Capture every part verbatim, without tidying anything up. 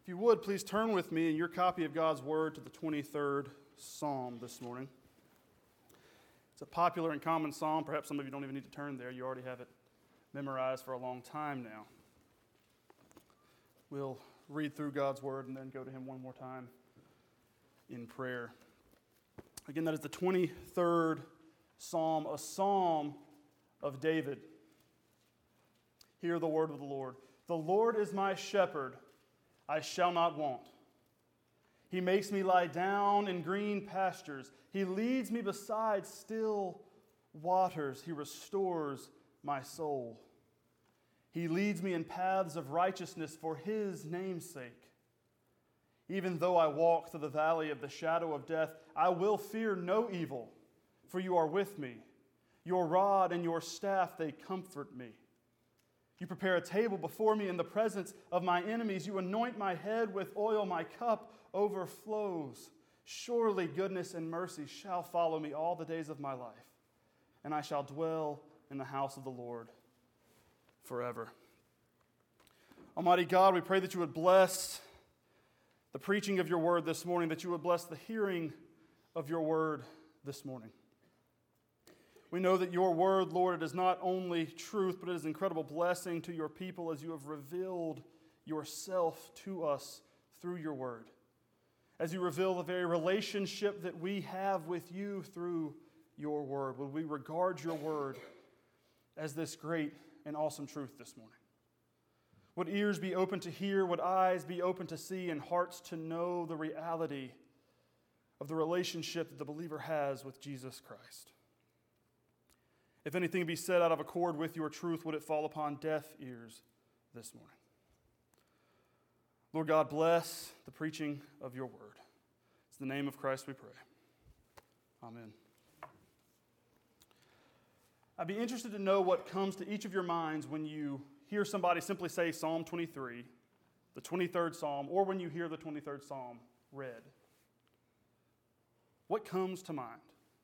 If you would, please turn with me in your copy of God's Word to the twenty-third Psalm this morning. It's a popular and common psalm. Perhaps some of you don't even need to turn there. You already have it memorized for a long time now. We'll read through God's Word and then go to Him one more time in prayer. Again, that is the twenty-third Psalm, a psalm of David. Hear the word of the Lord. The Lord is my shepherd, I shall not want. He makes me lie down in green pastures. He leads me beside still waters. He restores my soul. He leads me in paths of righteousness for His name's sake. Even though I walk through the valley of the shadow of death, I will fear no evil, for you are with me. Your rod and your staff, they comfort me. You prepare a table before me in the presence of my enemies. You anoint my head with oil. My cup overflows. Surely goodness and mercy shall follow me all the days of my life, and I shall dwell in the house of the Lord forever. Almighty God, we pray that you would bless the preaching of your word this morning, that you would bless the hearing of your word this morning. We know that your word, Lord, it is not only truth, but it is an incredible blessing to your people as you have revealed yourself to us through your word. As you reveal the very relationship that we have with you through your word. Would we regard your word as this great and awesome truth this morning? Would ears be open to hear, would eyes be open to see, and hearts to know the reality of the relationship that the believer has with Jesus Christ? If anything be said out of accord with your truth, would it fall upon deaf ears this morning? Lord God, bless the preaching of your word. It's in the name of Christ we pray. Amen. I'd be interested to know what comes to each of your minds when you hear somebody simply say Psalm twenty-three, the twenty-third Psalm, or when you hear the twenty-third Psalm read. What comes to mind?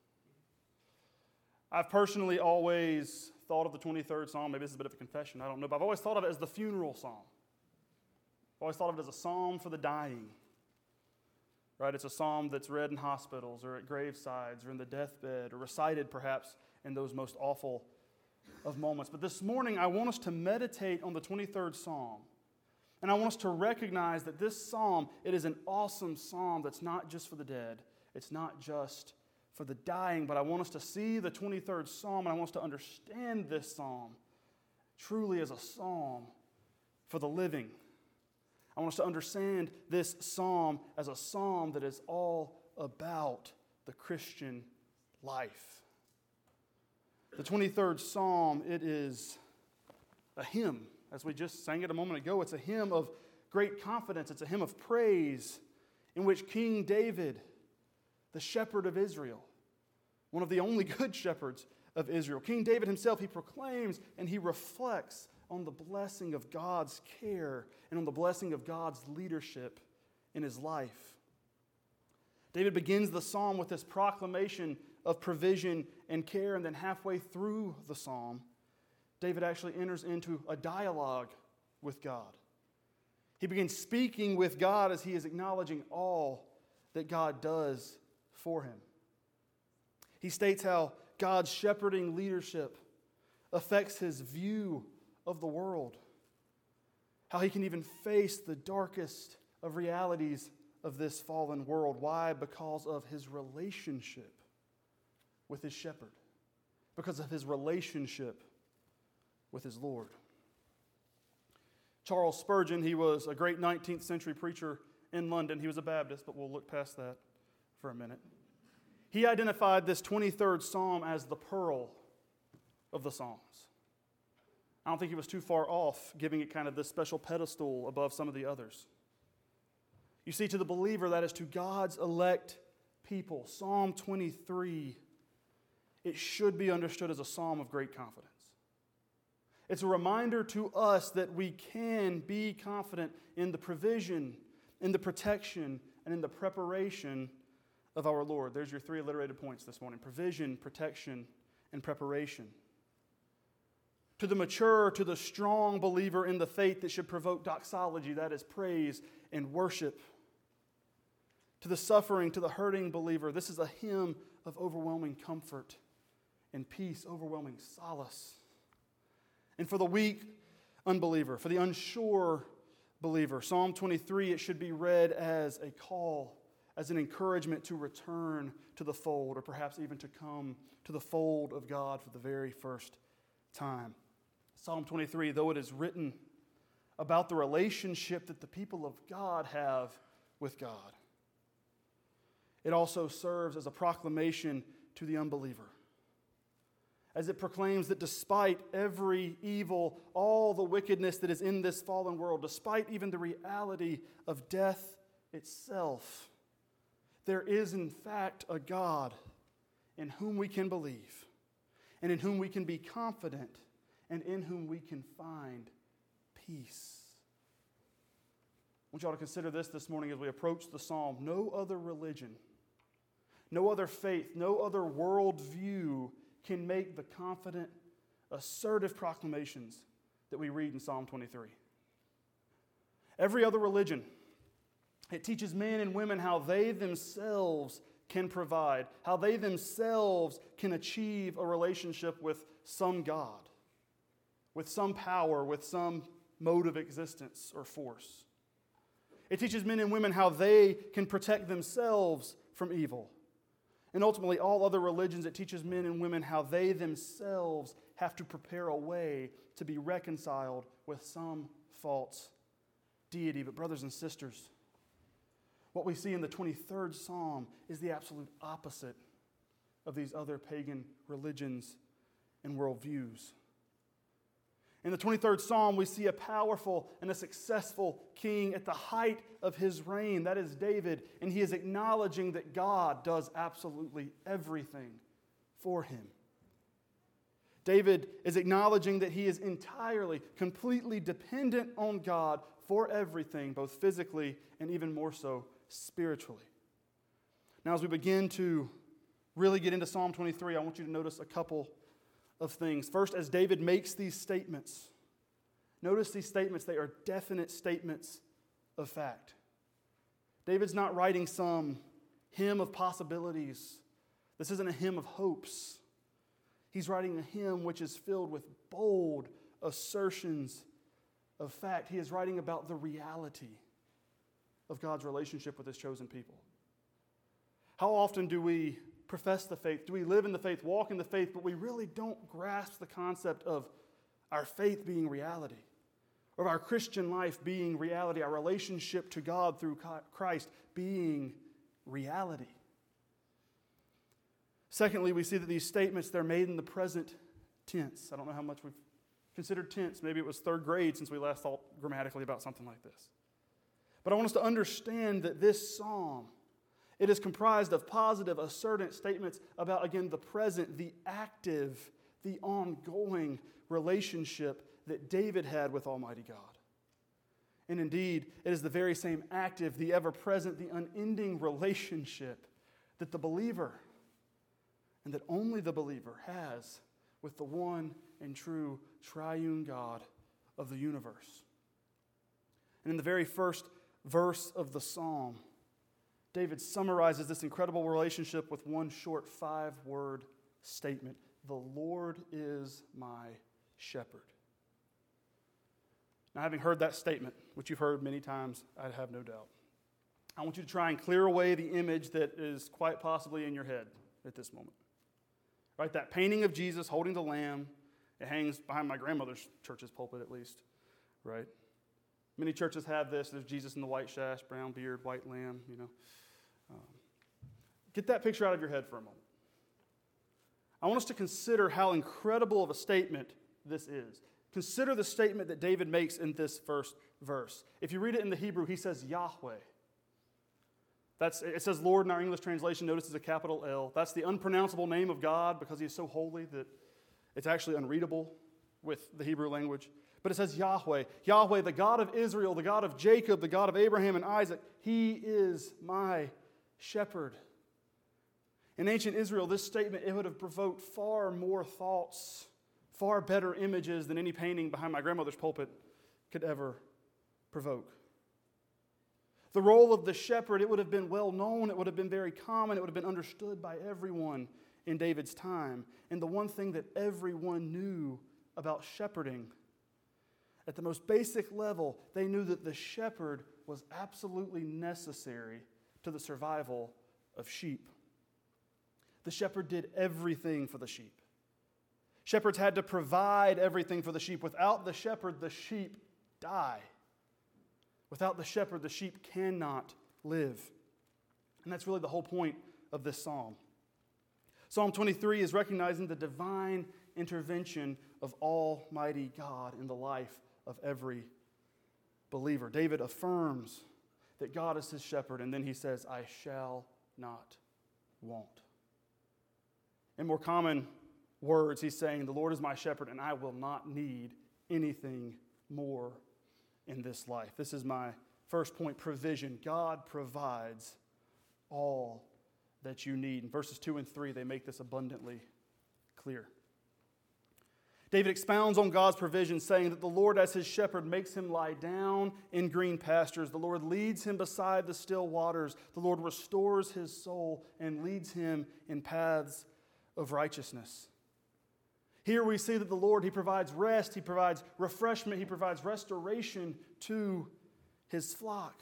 I've personally always thought of the twenty-third Psalm, maybe this is a bit of a confession, I don't know, but I've always thought of it as the funeral psalm. I've always thought of it as a psalm for the dying. Right? It's a psalm that's read in hospitals or at gravesides or in the deathbed or recited perhaps in those most awful of moments. But this morning I want us to meditate on the twenty-third Psalm. And I want us to recognize that this psalm, it is an awesome psalm that's not just for the dead. It's not just for the dying, but I want us to see the twenty-third Psalm, and I want us to understand this psalm truly as a psalm for the living. I want us to understand this psalm as a psalm that is all about the Christian life. The twenty-third Psalm, it is a hymn, as we just sang it a moment ago. It's a hymn of great confidence. It's a hymn of praise in which King David, the shepherd of Israel, one of the only good shepherds of Israel. King David himself, he proclaims and he reflects on the blessing of God's care and on the blessing of God's leadership in his life. David begins the psalm with this proclamation of provision and care, and then halfway through the psalm, David actually enters into a dialogue with God. He begins speaking with God as he is acknowledging all that God does for him. He states how God's shepherding leadership affects his view of the world, how he can even face the darkest of realities of this fallen world. Why? Because of his relationship with his shepherd, because of his relationship with his Lord. Charles Spurgeon, he was a great nineteenth century preacher in London. He was a Baptist, but we'll look past that for a minute. He identified this twenty-third Psalm as the pearl of the Psalms. I don't think he was too far off, giving it kind of this special pedestal above some of the others. You see, to the believer, that is to God's elect people, Psalm twenty-three, it should be understood as a psalm of great confidence. It's a reminder to us that we can be confident in the provision, in the protection, and in the preparation of our Lord. There's your three alliterated points this morning: provision, protection, and preparation. To the mature, to the strong believer in the faith that should provoke doxology, that is praise and worship. To the suffering, to the hurting believer, this is a hymn of overwhelming comfort and peace, overwhelming solace. And for the weak unbeliever, for the unsure believer, Psalm twenty-three, it should be read as a call, as an encouragement to return to the fold, or perhaps even to come to the fold of God for the very first time. Psalm twenty-three, though it is written about the relationship that the people of God have with God, it also serves as a proclamation to the unbeliever, as it proclaims that despite every evil, all the wickedness that is in this fallen world, despite even the reality of death itself, there is in fact a God in whom we can believe, and in whom we can be confident, and in whom we can find peace. I want you all to consider this this morning as we approach the psalm. No other religion, no other faith, no other worldview can make the confident, assertive proclamations that we read in Psalm twenty-three. Every other religion, it teaches men and women how they themselves can provide, how they themselves can achieve a relationship with some God, with some power, with some mode of existence or force. It teaches men and women how they can protect themselves from evil. And ultimately, all other religions, it teaches men and women how they themselves have to prepare a way to be reconciled with some false deity. But brothers and sisters, what we see in the twenty-third Psalm is the absolute opposite of these other pagan religions and worldviews. In the twenty-third Psalm, we see a powerful and a successful king at the height of his reign. That is David, and he is acknowledging that God does absolutely everything for him. David is acknowledging that he is entirely, completely dependent on God for everything, both physically and even more so spiritually. Now, as we begin to really get into Psalm twenty-three, I want you to notice a couple of things. First, as David makes these statements, notice these statements, they are definite statements of fact. David's not writing some hymn of possibilities. This isn't a hymn of hopes. He's writing a hymn which is filled with bold assertions of fact. He is writing about the reality of God's relationship with his chosen people. How often do we profess the faith? Do we live in the faith, walk in the faith, but we really don't grasp the concept of our faith being reality, or of our Christian life being reality, our relationship to God through Christ being reality? Secondly, we see that these statements, they're made in the present tense. I don't know how much we've considered tense. Maybe it was third grade since we last thought grammatically about something like this. But I want us to understand that this psalm, it is comprised of positive, assertive statements about, again, the present, the active, the ongoing relationship that David had with Almighty God. And indeed, it is the very same active, the ever-present, the unending relationship that the believer, and that only the believer, has with the one and true triune God of the universe. And in the very first verse of the psalm, David summarizes this incredible relationship with one short five-word statement: "The Lord is my shepherd." Now, having heard that statement, which you've heard many times, I have no doubt, I want you to try and clear away the image that is quite possibly in your head at this moment. Right? That painting of Jesus holding the lamb, it hangs behind my grandmother's church's pulpit at least, right? Many churches have this. There's Jesus in the white sash, brown beard, white lamb, you know. Um, get that picture out of your head for a moment. I want us to consider how incredible of a statement this is. Consider the statement that David makes in this first verse. If you read it in the Hebrew, he says Yahweh. That's, it says Lord in our English translation. Notice it's a capital L. That's the unpronounceable name of God because he is so holy that it's actually unreadable with the Hebrew language. But it says Yahweh. Yahweh, the God of Israel, the God of Jacob, the God of Abraham and Isaac. He is my shepherd. In ancient Israel, this statement, it would have provoked far more thoughts far better images than any painting behind my grandmother's pulpit could ever provoke. The role of the shepherd, it would have been well known, it would have been very common, it would have been understood by everyone in David's time. And the one thing that everyone knew about shepherding, at the most basic level, they knew that the shepherd was absolutely necessary to the survival of sheep. The shepherd did everything for the sheep. Shepherds had to provide everything for the sheep. Without the shepherd, the sheep die. Without the shepherd, the sheep cannot live. And that's really the whole point of this psalm. Psalm twenty-three is recognizing the divine intervention of Almighty God in the life of every believer. David affirms that God is his shepherd, and then he says, I shall not want. In more common words, he's saying, the Lord is my shepherd, and I will not need anything more in this life. This is my first point, provision. God provides all that you need. In verses two and three, they make this abundantly clear. David expounds on God's provision, saying that the Lord as his shepherd makes him lie down in green pastures. The Lord leads him beside the still waters. The Lord restores his soul and leads him in paths of righteousness. Here we see that the Lord, he provides rest, he provides refreshment, he provides restoration to his flock.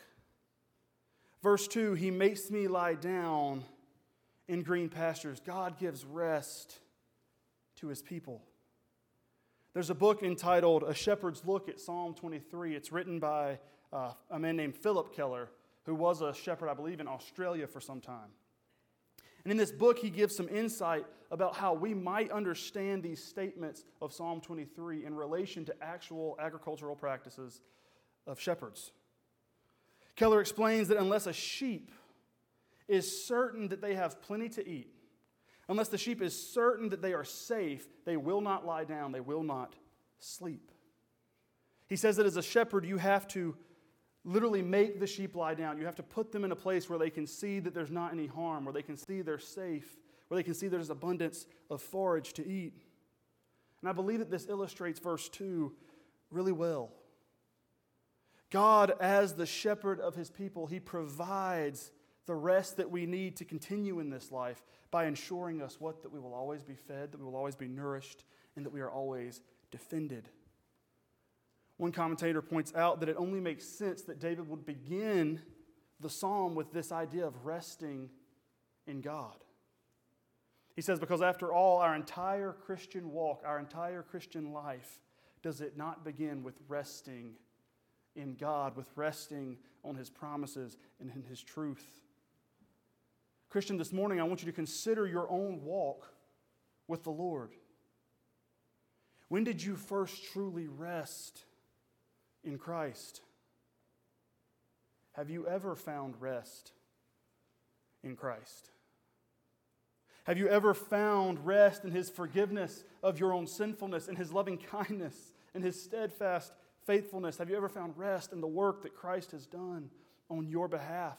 Verse two, he makes me lie down in green pastures. God gives rest to his people. There's a book entitled A Shepherd's Look at Psalm twenty-three. It's written by uh, a man named Philip Keller, who was a shepherd, I believe, in Australia for some time. And in this book, he gives some insight about how we might understand these statements of Psalm twenty-three in relation to actual agricultural practices of shepherds. Keller explains that unless a sheep is certain that they have plenty to eat, unless the sheep is certain that they are safe, they will not lie down, they will not sleep. He says that as a shepherd, you have to literally make the sheep lie down. You have to put them in a place where they can see that there's not any harm, where they can see they're safe, where they can see there's abundance of forage to eat. And I believe that this illustrates verse two really well. God, as the shepherd of his people, he provides the rest that we need to continue in this life by ensuring us what? That we will always be fed, that we will always be nourished, and that we are always defended. One commentator points out that it only makes sense that David would begin the psalm with this idea of resting in God. He says, because after all, our entire Christian walk, our entire Christian life, does it not begin with resting in God, with resting on his promises and in his truth? Christian, this morning I want you to consider your own walk with the Lord. When did you first truly rest in Christ? Have you ever found rest in Christ? Have you ever found rest in his forgiveness of your own sinfulness, in his loving kindness, in his steadfast faithfulness? Have you ever found rest in the work that Christ has done on your behalf?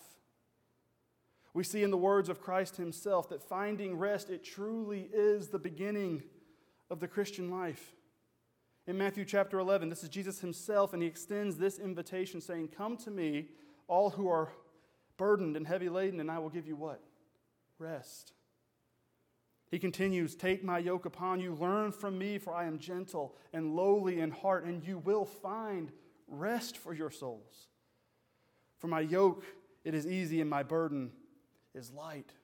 We see in the words of Christ himself that finding rest, it truly is the beginning of the Christian life. In Matthew chapter eleven, this is Jesus himself, and he extends this invitation saying, come to me, all who are burdened and heavy laden, and I will give you what? Rest. He continues, take my yoke upon you, learn from me, for I am gentle and lowly in heart, and you will find rest for your souls. For my yoke, it is easy, and my burden is light.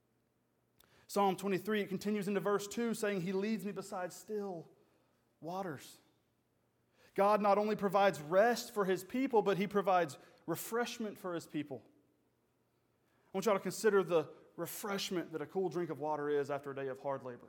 Psalm twenty-three, it continues into verse two, saying, he leads me beside still waters. God not only provides rest for his people, but he provides refreshment for his people. I want y'all to consider the refreshment that a cool drink of water is after a day of hard labor.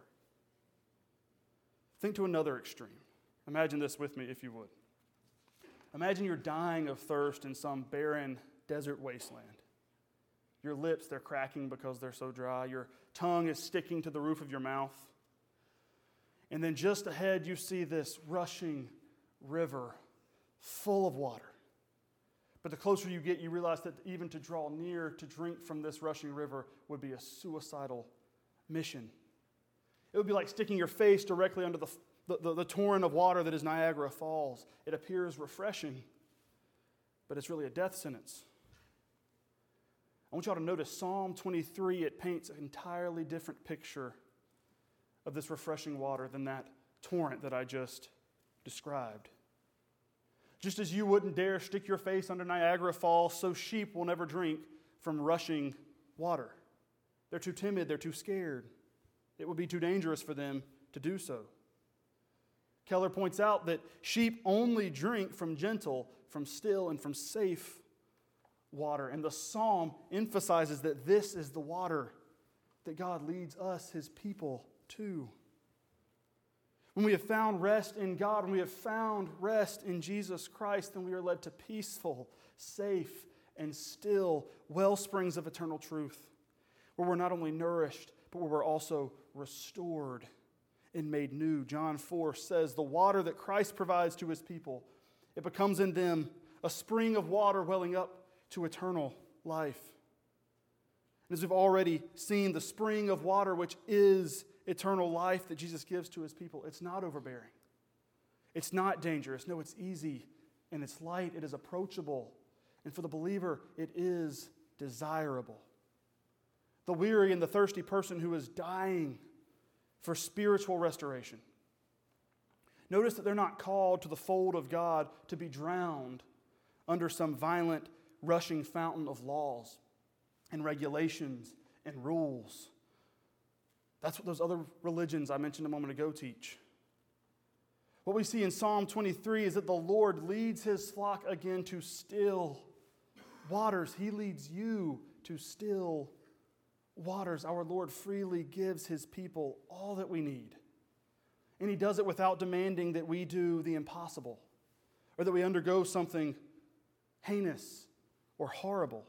Think to another extreme. Imagine this with me, if you would. Imagine you're dying of thirst in some barren desert wasteland. Your lips, they're cracking because they're so dry. Your tongue is sticking to the roof of your mouth. And then just ahead, you see this rushing river full of water. But the closer you get, you realize that even to draw near to drink from this rushing river would be a suicidal mission. It would be like sticking your face directly under the, the, the, the torrent of water that is Niagara Falls. It appears refreshing, but it's really a death sentence. I want y'all to notice Psalm twenty-three, it paints an entirely different picture of this refreshing water than that torrent that I just described. Just as you wouldn't dare stick your face under Niagara Falls, so sheep will never drink from rushing water. They're too timid, they're too scared. It would be too dangerous for them to do so. Keller points out that sheep only drink from gentle, from still, and from safe water. And the psalm emphasizes that this is the water that God leads us, his people, to. When we have found rest in God, when we have found rest in Jesus Christ, then we are led to peaceful, safe, and still well springs of eternal truth, where we're not only nourished, but where we're also restored and made new. John four says, the water that Christ provides to his people, it becomes in them a spring of water welling up to eternal life. And as we've already seen, the spring of water, which is eternal life that Jesus gives to his people, it's not overbearing. It's not dangerous. No, it's easy and it's light. It is approachable. And for the believer, it is desirable. The weary and the thirsty person who is dying for spiritual restoration. Notice that they're not called to the fold of God to be drowned under some violent, rushing fountain of laws and regulations and rules. That's what those other religions I mentioned a moment ago teach. What we see in Psalm twenty-three is that the Lord leads his flock again to still waters. He leads you to still waters. Our Lord freely gives his people all that we need. And he does it without demanding that we do the impossible or that we undergo something heinous or horrible.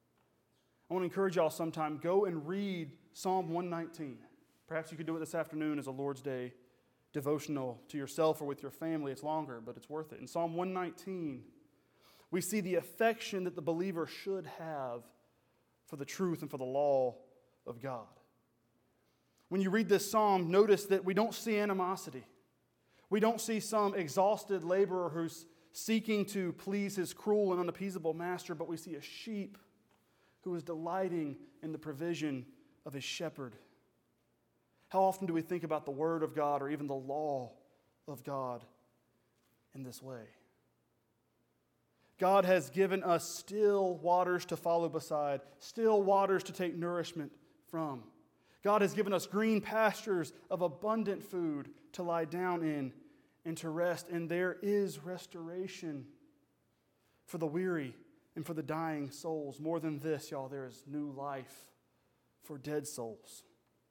I want to encourage y'all sometime, go and read Psalm one nineteen. Perhaps you could do it this afternoon as a Lord's Day devotional to yourself or with your family. It's longer, but it's worth it. In Psalm one nineteen, we see the affection that the believer should have for the truth and for the law of God. When you read this psalm, notice that we don't see animosity. We don't see some exhausted laborer who's seeking to please his cruel and unappeasable master, but we see a sheep who is delighting in the provision of his shepherd. How often do we think about the Word of God or even the law of God in this way? God has given us still waters to follow beside, still waters to take nourishment from. God has given us green pastures of abundant food to lie down in and to rest, and there is restoration for the weary and for the dying souls. More than this, y'all, there is new life for dead souls.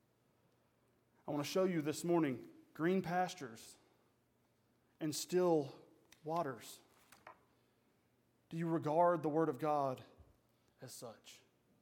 I want to show you this morning green pastures and still waters. Do you regard the Word of God as such?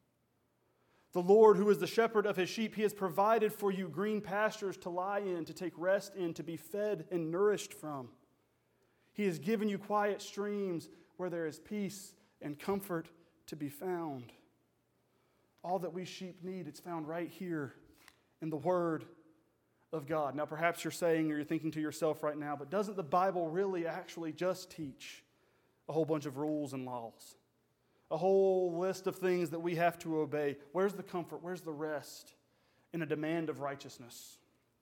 The Lord, who is the shepherd of his sheep, he has provided for you green pastures to lie in, to take rest in, to be fed and nourished from. He has given you quiet streams where there is peace and comfort to be found. All that we sheep need, it's found right here in the Word of God. Now, perhaps you're saying or you're thinking to yourself right now, but doesn't the Bible really actually just teach a whole bunch of rules and laws? A whole list of things that we have to obey. Where's the comfort? Where's the rest in a demand of righteousness?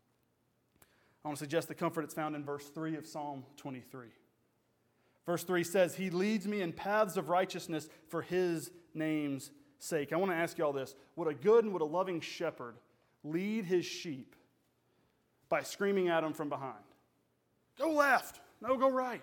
I want to suggest the comfort it's found in verse three of Psalm twenty-three. Verse three says, he leads me in paths of righteousness for his name's sake. I want to ask you all this. Would a good and would a loving shepherd lead his sheep by screaming at them from behind? Go left. No, go right.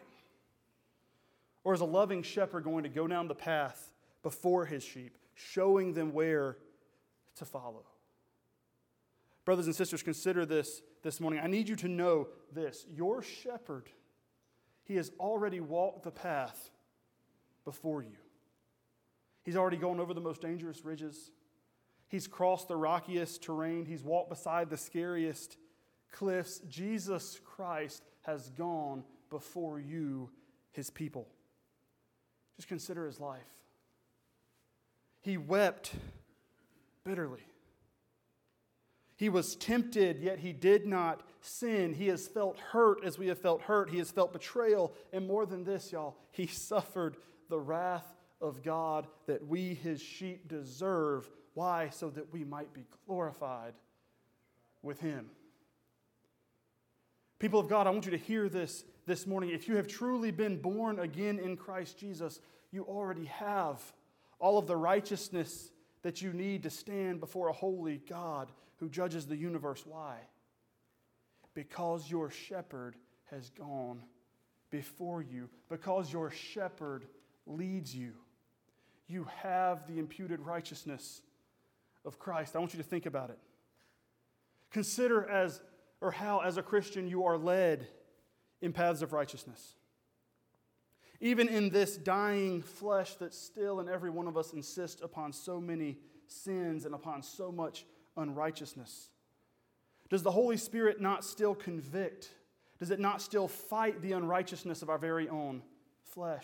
Or is a loving shepherd going to go down the path before his sheep, showing them where to follow? Brothers and sisters, consider this this morning. I need you to know this. Your shepherd, he has already walked the path before you. He's already gone over the most dangerous ridges. He's crossed the rockiest terrain. He's walked beside the scariest cliffs. Jesus Christ has gone before you, his people. Just consider his life. He wept bitterly. He was tempted, yet he did not sin. He has felt hurt as we have felt hurt. He has felt betrayal. And more than this, y'all, he suffered the wrath of God that we, his sheep, deserve. Why? So that we might be glorified with him. People of God, I want you to hear this this morning. If you have truly been born again in Christ Jesus, you already have all of the righteousness that you need to stand before a holy God who judges the universe. Why? Because your shepherd has gone before you. Because your shepherd leads you. You have the imputed righteousness of Christ. I want you to think about it. Consider as or how, as a Christian, you are led in paths of righteousness. Even in this dying flesh that still in every one of us insists upon so many sins and upon so much unrighteousness. Does the Holy Spirit not still convict? Does it not still fight the unrighteousness of our very own flesh?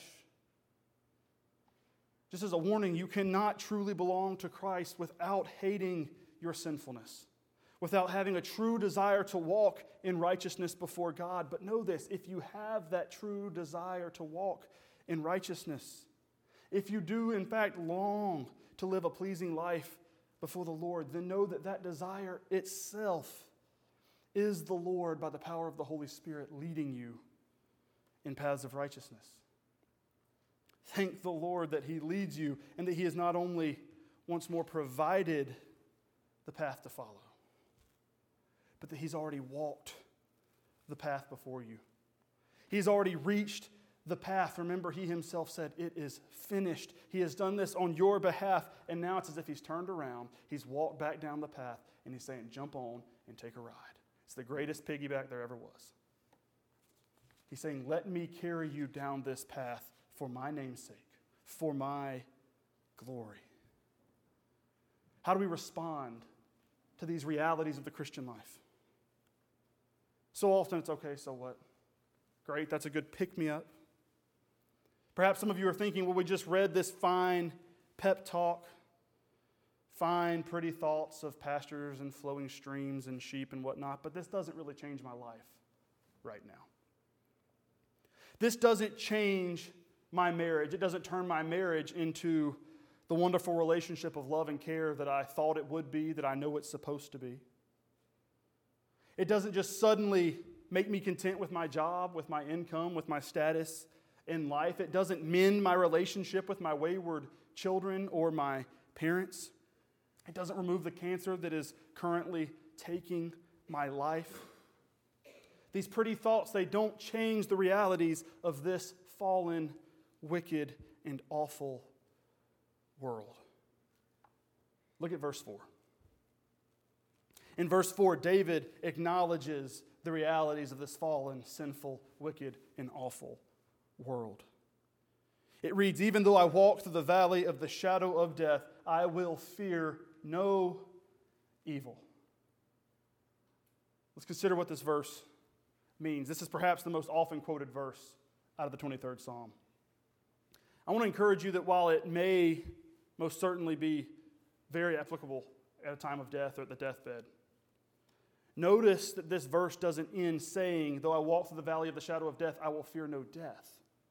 Just as a warning, you cannot truly belong to Christ without hating your sinfulness, without having a true desire to walk in righteousness before God. But know this, if you have that true desire to walk in righteousness, if you do in fact long to live a pleasing life before the Lord, then know that that desire itself is the Lord by the power of the Holy Spirit leading you in paths of righteousness. Thank the Lord that he leads you and that he has not only once more provided the path to follow, but that he's already walked the path before you. He's already reached the path. Remember, he himself said, "It is finished." He has done this on your behalf, and now it's as if he's turned around, he's walked back down the path, and he's saying, "Jump on and take a ride." It's the greatest piggyback there ever was. He's saying, "Let me carry you down this path for my name's sake, for my glory." How do we respond to these realities of the Christian life? So often it's, okay, so what? Great, that's a good pick-me-up. Perhaps some of you are thinking, well, we just read this fine pep talk, fine, pretty thoughts of pastures and flowing streams and sheep and whatnot, but this doesn't really change my life right now. This doesn't change my marriage. It doesn't turn my marriage into the wonderful relationship of love and care that I thought it would be, that I know it's supposed to be. It doesn't just suddenly make me content with my job, with my income, with my status in life. It doesn't mend my relationship with my wayward children or my parents. It doesn't remove the cancer that is currently taking my life. These pretty thoughts, they don't change the realities of this fallen, wicked, and awful world. Look at verse four. In verse four, David acknowledges the realities of this fallen, sinful, wicked, and awful world. It reads, "Even though I walk through the valley of the shadow of death, I will fear no evil." Let's consider what this verse means. This is perhaps the most often quoted verse out of the twenty-third Psalm. I want to encourage you that while it may most certainly be very applicable at a time of death or at the deathbed, notice that this verse doesn't end saying, "Though I walk through the valley of the shadow of death, I will fear no death."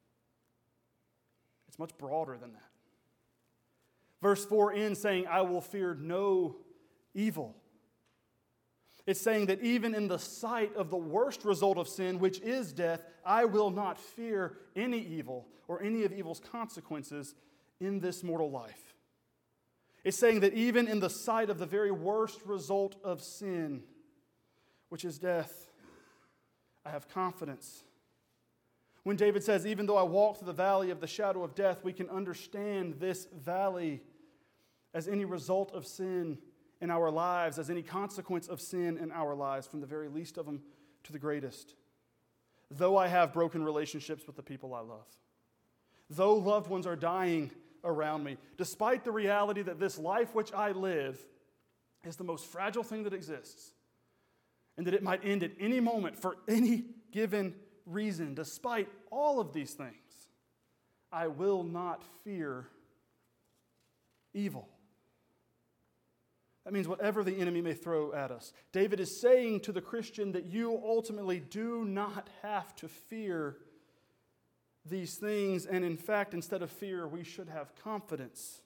It's much broader than that. Verse four ends saying, "I will fear no evil." It's saying that even in the sight of the worst result of sin, which is death, I will not fear any evil or any of evil's consequences in this mortal life. It's saying that even in the sight of the very worst result of sin, which is death, I have confidence. When David says, "Even though I walk through the valley of the shadow of death," we can understand this valley as any result of sin in our lives, as any consequence of sin in our lives, from the very least of them to the greatest. Though I have broken relationships with the people I love, though loved ones are dying around me, despite the reality that this life which I live is the most fragile thing that exists, and that it might end at any moment for any given reason, despite all of these things, I will not fear evil. That means whatever the enemy may throw at us. David is saying to the Christian that you ultimately do not have to fear these things. And in fact, instead of fear, we should have confidence.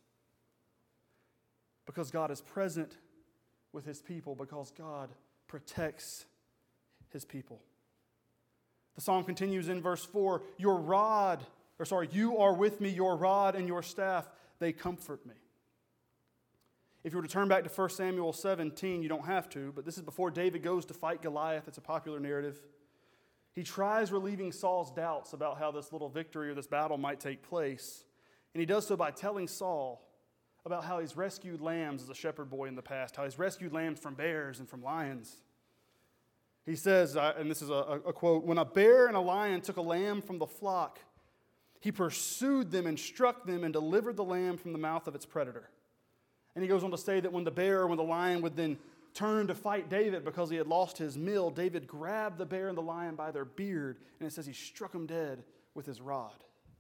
Because God is present with his people, because God protects his people. The psalm continues in verse four, your rod, or sorry, you are with me, your rod and your staff, they comfort me. If you were to turn back to First Samuel seventeen, you don't have to, but this is before David goes to fight Goliath. It's a popular narrative. He tries relieving Saul's doubts about how this little victory or this battle might take place. And he does so by telling Saul about how he's rescued lambs as a shepherd boy in the past, how he's rescued lambs from bears and from lions. He says, uh, and this is a, a quote, when a bear and a lion took a lamb from the flock, he pursued them and struck them and delivered the lamb from the mouth of its predator. And he goes on to say that when the bear or when the lion would then turn to fight David because he had lost his meal, David grabbed the bear and the lion by their beard, and it says he struck them dead with his rod.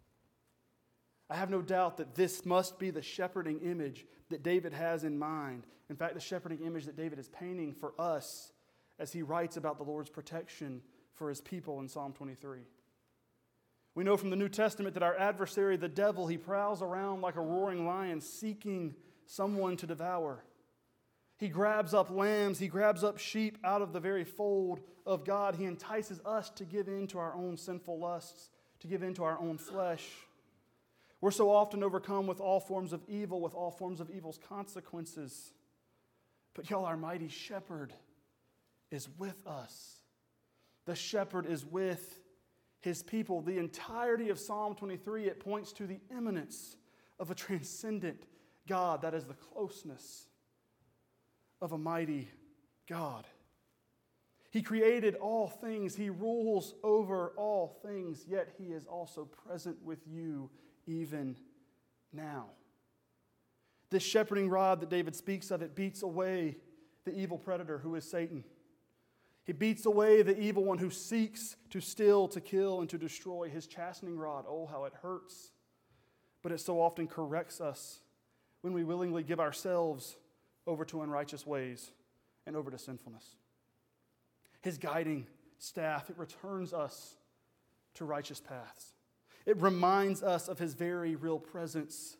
I have no doubt that this must be the shepherding image that David has in mind. In fact, the shepherding image that David is painting for us as he writes about the Lord's protection for his people in Psalm twenty-three. We know from the New Testament that our adversary, the devil, he prowls around like a roaring lion seeking someone to devour. He grabs up lambs, he grabs up sheep out of the very fold of God. He entices us to give in to our own sinful lusts, to give in to our own flesh. We're so often overcome with all forms of evil, with all forms of evil's consequences. But y'all, our mighty shepherd is with us. The shepherd is with his people. The entirety of Psalm twenty-three, it points to the immanence of a transcendent God. That is the closeness of a mighty God. He created all things. He rules over all things, yet he is also present with you even now. This shepherding rod that David speaks of, it beats away the evil predator who is Satan. He beats away the evil one who seeks to steal, to kill, and to destroy. His chastening rod, oh, how it hurts. But it so often corrects us when we willingly give ourselves over to unrighteous ways and over to sinfulness. His guiding staff, it returns us to righteous paths. It reminds us of his very real presence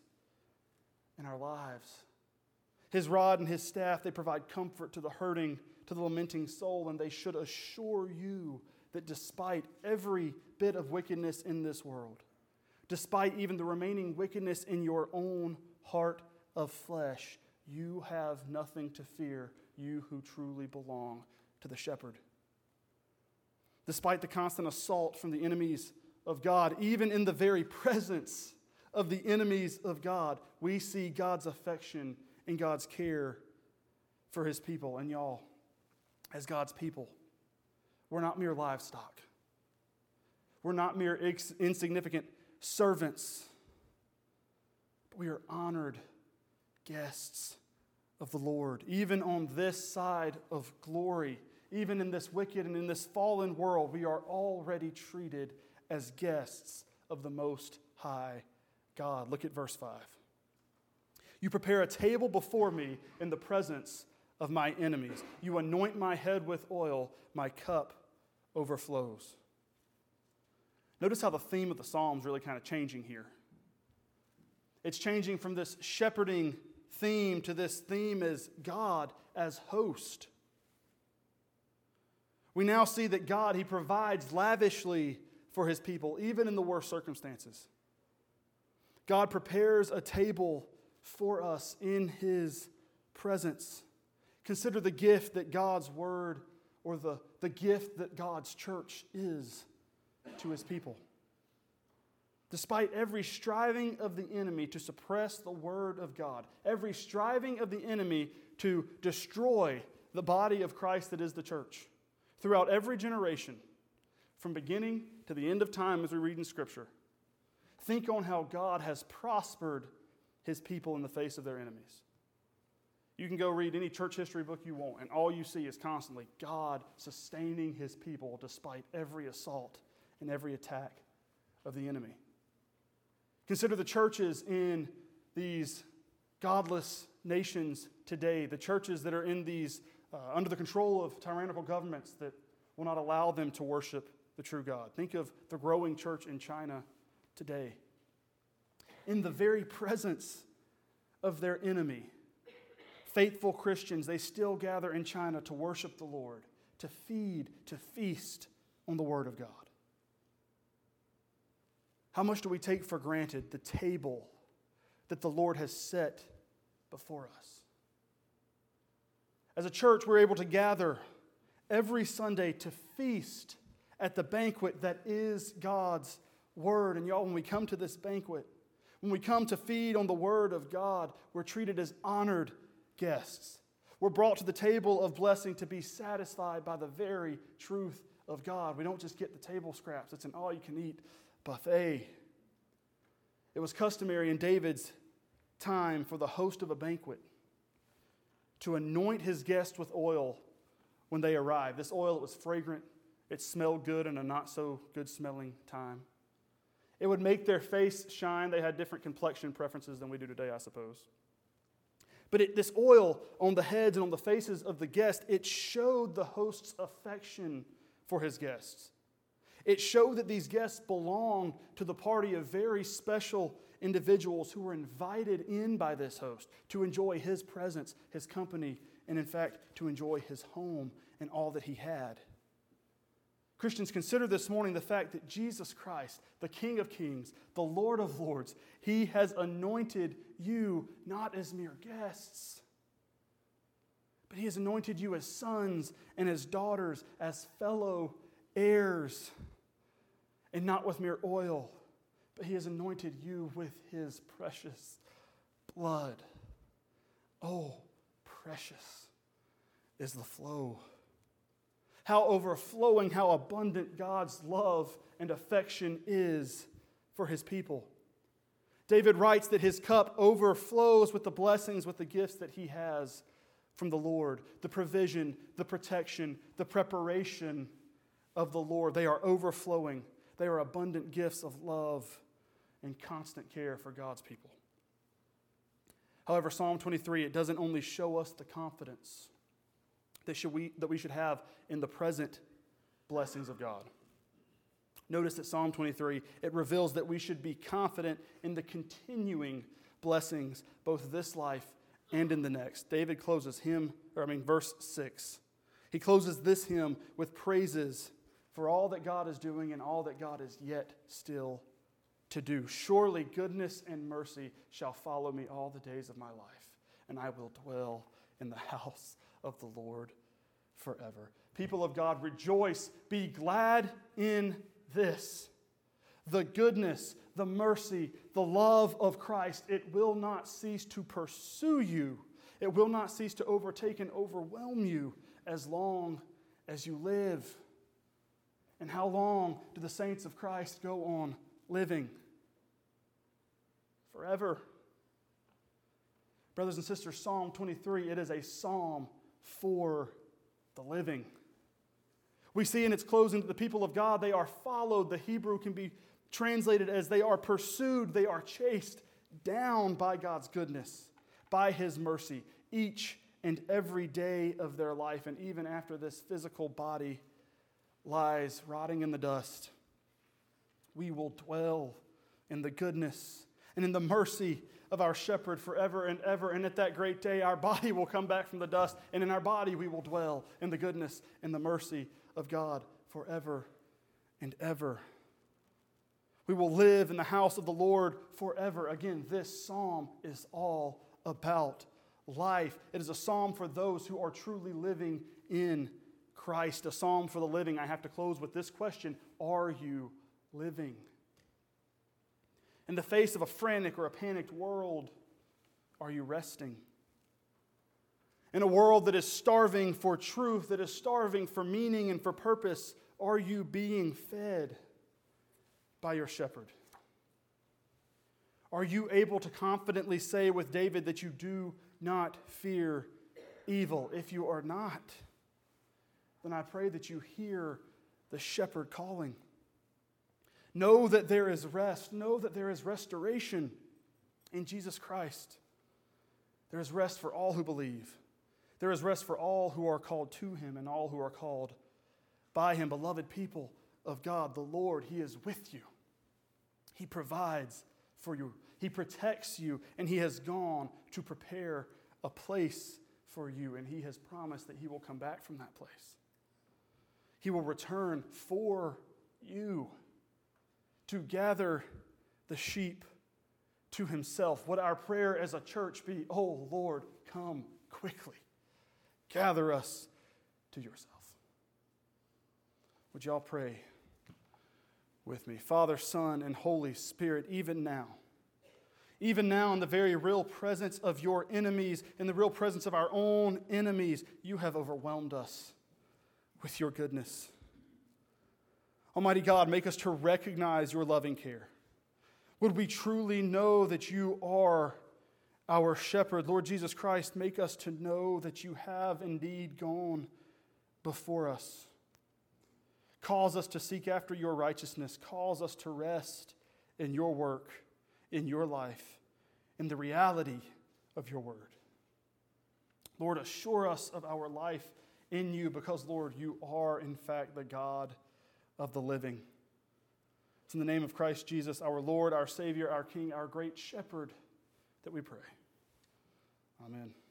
in our lives. His rod and his staff, they provide comfort to the hurting, to the lamenting soul, and they should assure you that despite every bit of wickedness in this world, despite even the remaining wickedness in your own heart of flesh, you have nothing to fear, you who truly belong to the shepherd. Despite the constant assault from the enemies of God, even in the very presence of the enemies of God, we see God's affection and God's care for his people. And y'all, as God's people, we're not mere livestock. We're not mere ex- insignificant servants. But we are honored guests of the Lord. Even on this side of glory, even in this wicked and in this fallen world, we are already treated as guests of the Most High God. Look at verse five. You prepare a table before me in the presence of my enemies. You anoint my head with oil, my cup overflows. Notice how the theme of the Psalm is really kind of changing here. It's changing from this shepherding theme to this theme as God as host. We now see that God, he provides lavishly for his people, even in the worst circumstances. God prepares a table for us in his presence. Consider the gift that God's word, or the, the gift that God's church is to his people. Despite every striving of the enemy to suppress the word of God, every striving of the enemy to destroy the body of Christ that is the church, throughout every generation, from beginning to the end of time as we read in Scripture, think on how God has prospered his people in the face of their enemies. You can go read any church history book you want, and all you see is constantly God sustaining his people despite every assault and every attack of the enemy. Consider the churches in these godless nations today, the churches that are in these, uh, under the control of tyrannical governments that will not allow them to worship the true God. Think of the growing church in China today. In the very presence of their enemy, faithful Christians, they still gather in China to worship the Lord, to feed, to feast on the Word of God. How much do we take for granted the table that the Lord has set before us? As a church, we're able to gather every Sunday to feast at the banquet that is God's Word. And y'all, when we come to this banquet, when we come to feed on the Word of God, we're treated as honored guests. We're brought to the table of blessing to be satisfied by the very truth of God. We don't just get the table scraps. It's an all-you-can-eat buffet. It was customary in David's time for the host of a banquet to anoint his guests with oil when they arrived. This oil, it was fragrant. It smelled good in a not-so-good-smelling time. It would make their face shine. They had different complexion preferences than we do today, I suppose. But it, this oil on the heads and on the faces of the guests, it showed the host's affection for his guests. It showed that these guests belonged to the party of very special individuals who were invited in by this host to enjoy his presence, his company, and in fact, to enjoy his home and all that he had. Christians, consider this morning the fact that Jesus Christ, the King of Kings, the Lord of Lords, He has anointed you not as mere guests, but He has anointed you as sons and as daughters, as fellow heirs, and not with mere oil, but He has anointed you with His precious blood. Oh, precious is the flow. How overflowing, how abundant God's love and affection is for His people. David writes that his cup overflows with the blessings, with the gifts that he has from the Lord. The provision, the protection, the preparation of the Lord. They are overflowing. They are abundant gifts of love and constant care for God's people. However, Psalm twenty-three, it doesn't only show us the confidence that, should we, that we should have in the present blessings of God. Notice that Psalm twenty-three, it reveals that we should be confident in the continuing blessings, both this life and in the next. David closes hymn, or I mean verse six. He closes this hymn with praises for all that God is doing and all that God is yet still to do. Surely goodness and mercy shall follow me all the days of my life, and I will dwell in the house of the Lord forever. People of God, rejoice, be glad in this. The goodness, the mercy, the love of Christ, it will not cease to pursue you. It will not cease to overtake and overwhelm you as long as you live. And how long do the saints of Christ go on living? Forever. Brothers and sisters, Psalm twenty-three, it is a psalm for the living. We see in its closing that the people of God, they are followed. The Hebrew can be translated as they are pursued, they are chased down by God's goodness, by His mercy, each and every day of their life, and even after this physical body lies rotting in the dust. We will dwell in the goodness and in the mercy of our shepherd forever and ever. And at that great day, our body will come back from the dust, and in our body we will dwell in the goodness and the mercy of God forever and ever. We will live in the house of the Lord forever. Again, this psalm is all about life. It is a psalm for those who are truly living in Christ. A psalm for the living. I have to close with this question: are you living? In the face of a frantic or a panicked world, are you resting? In a world that is starving for truth, that is starving for meaning and for purpose, are you being fed by your shepherd? Are you able to confidently say with David that you do not fear evil? If you are not, then I pray that you hear the shepherd calling. Know that there is rest. Know that there is restoration in Jesus Christ. There is rest for all who believe. There is rest for all who are called to him and all who are called by him. Beloved people of God, the Lord, he is with you. He provides for you. He protects you, and he has gone to prepare a place for you, and he has promised that he will come back from that place. He will return for you to gather the sheep to himself. Would our prayer as a church be, oh Lord, come quickly. Gather us to yourself. Would y'all pray with me? Father, Son, and Holy Spirit, even now, even now in the very real presence of your enemies, in the real presence of our own enemies, you have overwhelmed us with your goodness. Almighty God, make us to recognize your loving care. Would we truly know that you are our shepherd? Lord Jesus Christ, make us to know that you have indeed gone before us. Cause us to seek after your righteousness. Cause us to rest in your work, in your life, in the reality of your word. Lord, assure us of our life in you because, Lord, you are in fact the God of the living. It's in the name of Christ Jesus, our Lord, our Savior, our King, our great shepherd, that we pray. Amen.